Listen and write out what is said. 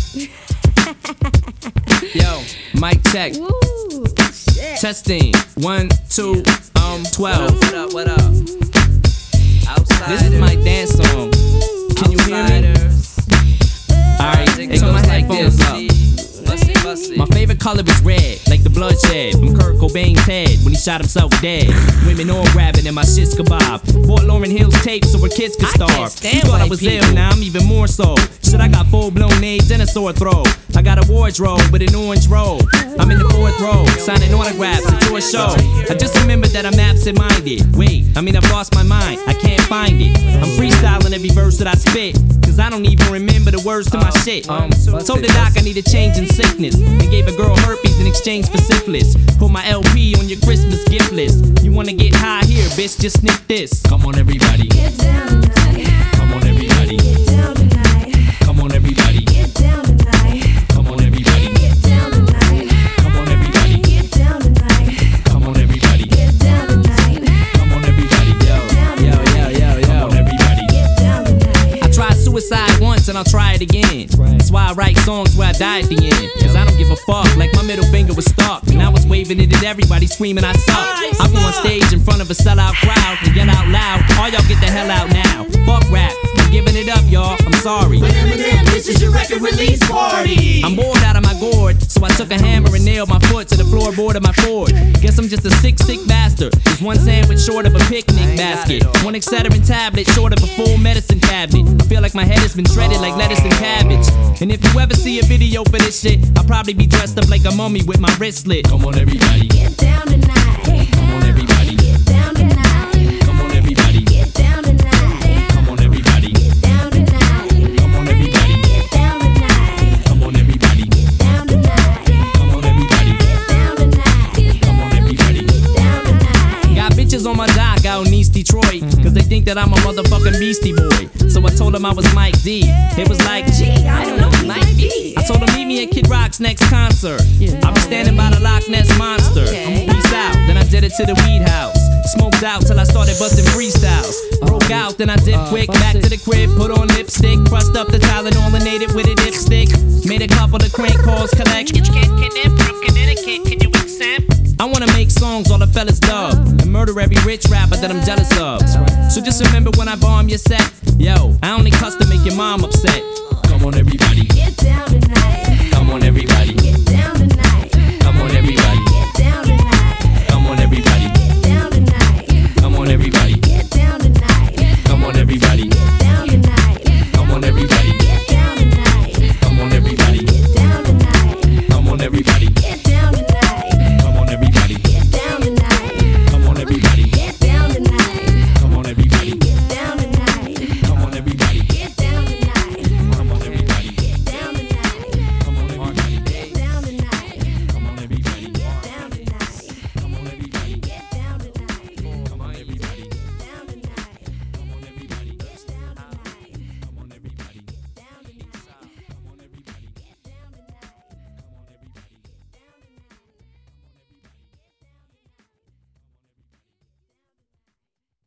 Yo, mic check. Woo, shit. Testing. 1, 2, 12. What up, what up? Outsiders. This is my dance song. Can you hear me? Alright, It take goes my like headphones this. up. Bussy, bussy. My favorite color is red, like the bloodshed from Kurt Cobain's head when he shot himself dead. Women all grabbing and my shit's kebab. Bought Lauryn Hill's tape so her kids could starve. can't stand You thought I white was people. ill, now I'm even more so. Shit, I got full-blown AIDS and a sore throat. I got a wardrobe with an orange robe. I'm in the 4th row, signing autographs at your show. I just remembered that I'm absent-minded. Wait, I've lost my mind, I can't find it. I'm freestyling every verse that I spit, cause I don't even remember the words to my shit. Told the doc I need a change in sickness, and gave a girl herpes in exchange for syphilis. Put my LP on your Christmas gift list. You wanna get high here, bitch, just sniff this. Come on everybody, Get down tonight. come on everybody, Get down tonight. come on everybody, Get down tonight. come on everybody, Get down tonight. come on everybody, Get down tonight. come on everybody, Get down tonight. come on everybody, come on everybody. Get down tonight. I tried suicide once and I'll try it again. That's why I write songs where I die at the end. Cause I don't give a fuck, like my middle finger was stuck. And I was waving it at everybody, screaming I suck. I go on stage in front of a sellout crowd and yell out loud, all y'all get the hell out now. Fuck rap, I'm giving it up, y'all, I'm sorry. Eminem, this is your record release party. I'm bored out of my gourd, so I took a hammer and nailed my foot to the floorboard of my Ford. Guess I'm just a sick bastard. There's one sandwich short of a picnic basket, one Excedrin tablet short of a full medicine cabinet. I feel like my head has been shredded like lettuce and cabbage. And if you ever see a video for this shit, I'll probably be dressed up like a mummy with my wrist slit. Come on everybody, Get down tonight. come on everybody, Get down tonight. come on everybody, Get down tonight. come on everybody, Get down tonight. come on everybody, Get down tonight. come on everybody, Get down tonight. come on everybody, Get down tonight. come on everybody. Get down tonight. Got bitches on my dock out in East Detroit, cause they think that I'm a motherfucking Beastie Boy. So I told them I was Mike D. It was like, gee, I don't know, he might be. I told them meet me at Kid Rock's next concert. I'll be standing by the Loch Ness Monster. Peace out, then I did it to the weed house. Smoked out till I started busting freestyles. Broke out, then I dipped quick, back to the crib, put on lipstick, crushed up the Tylenol and ate it with a dipstick. Made a couple of crank calls, collect. Can from Connecticut, can you accept? I wanna make songs all the fellas love and murder every rich rapper that I'm jealous of. So just remember when I bomb your set, yo, I only cuss to make your mom upset.